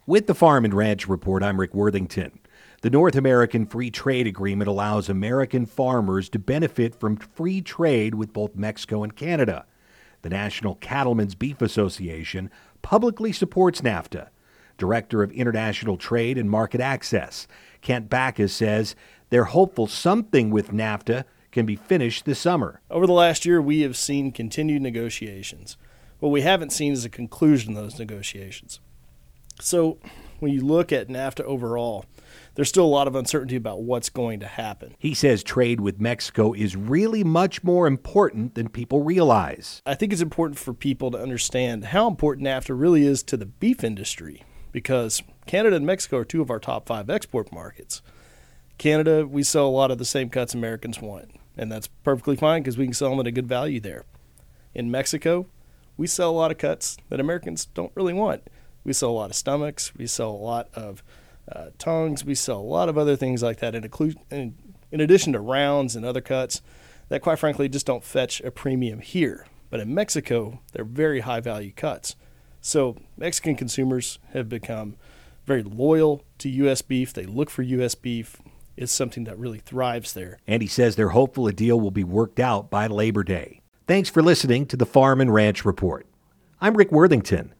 With the Farm and Ranch Report, I'm Rick Worthington. The North American Free Trade Agreement allows American farmers to benefit from free trade with both Mexico and Canada. The National Cattlemen's Beef Association publicly supports NAFTA. Director of International Trade and Market Access, Kent Backus, says they're hopeful something with NAFTA can be finished this summer. Over the last year, we have seen continued negotiations. What we haven't seen is a conclusion of those negotiations. So when you look at NAFTA overall, there's still a lot of uncertainty about what's going to happen. He says trade with Mexico is really much more important than people realize. I think it's important for people to understand how important NAFTA really is to the beef industry, because Canada and Mexico are two of our top 5 export markets. Canada, we sell a lot of the same cuts Americans want, and that's perfectly fine because we can sell them at a good value there. In Mexico, we sell a lot of cuts that Americans don't really want. We sell a lot of stomachs, we sell a lot of tongues, we sell a lot of other things like that, in addition to rounds and other cuts that quite frankly just don't fetch a premium here. But in Mexico, they're very high value cuts. So Mexican consumers have become very loyal to U.S. beef. They look for U.S. beef. It's something that really thrives there. And he says they're hopeful a deal will be worked out by Labor Day. Thanks for listening to the Farm and Ranch Report. I'm Rick Worthington.